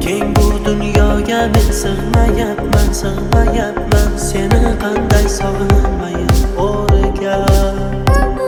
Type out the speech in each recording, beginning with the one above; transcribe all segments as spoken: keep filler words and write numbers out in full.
Keng bu dunyoga men sig'mayapman, sig'mayapman. Seni qanday sog'inmayin o'rgan.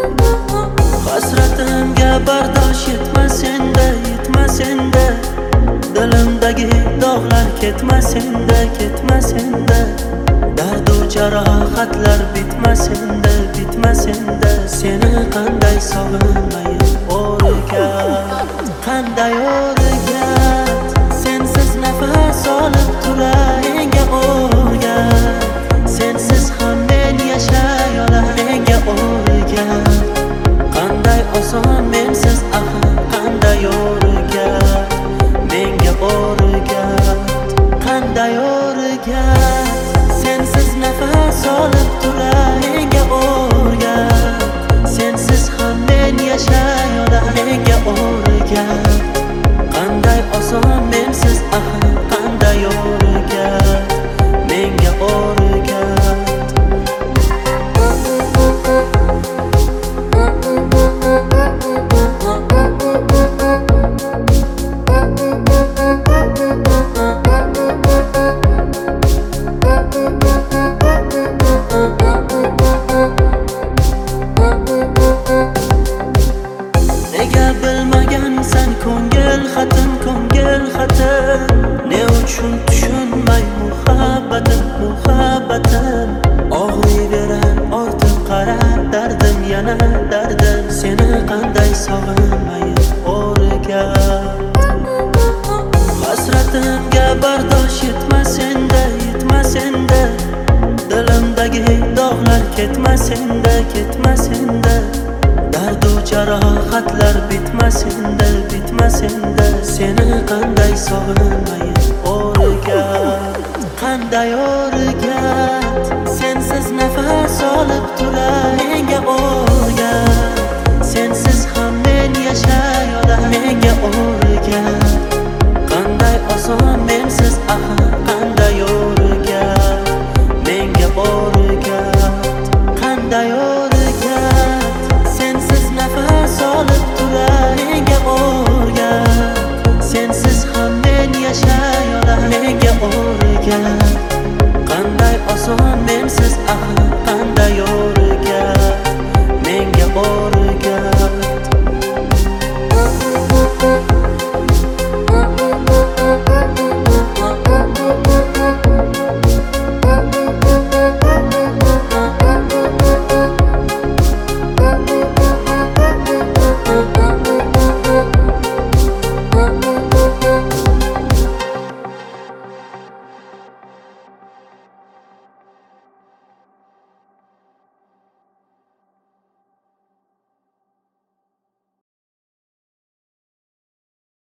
Hasratimga bardosh yetmas senda, yetmas senda. Dilimdagi dog'lar ketmas senda, ketmas senda. Dardu jarohatlar bitmas senda, bitmas senda. Seni qanday sog'inmayin o'rgan. Qanday o'rgan. Sensiz nafas olib turay menga o'rgan. Sensiz ham men yashay olay menga o'rgan. Qanday oson mensiz axir qanday o'rgan. Menga o'rgan. Qanday o'rgan. Sensiz nafas olib turay menga o'rgan. Sensiz ham men yashay olay menga o'rgan. Qanday oson mensiz axir qanday o'rgan. Menga o'rgan. Nega bilmagansan ko'ngil xatim, ko'ngil xatim. Ne uchun tushunmay muhabbatim, muhabbatim. Og'riyverar ortib qara dardim, yana dardim. Seni qanday sog'inmayin o'rgan. Hasratimga bardosh yetmas senda, yetmas senda. Dilimdagi dog'lar ketmas senda, ketmas senda. Dardu jarohatlar bitmas senda, bitmas senda. Seni qanday sog'inmayin o'rgan. Qanday o'rgan. Sensiz nafas olib turay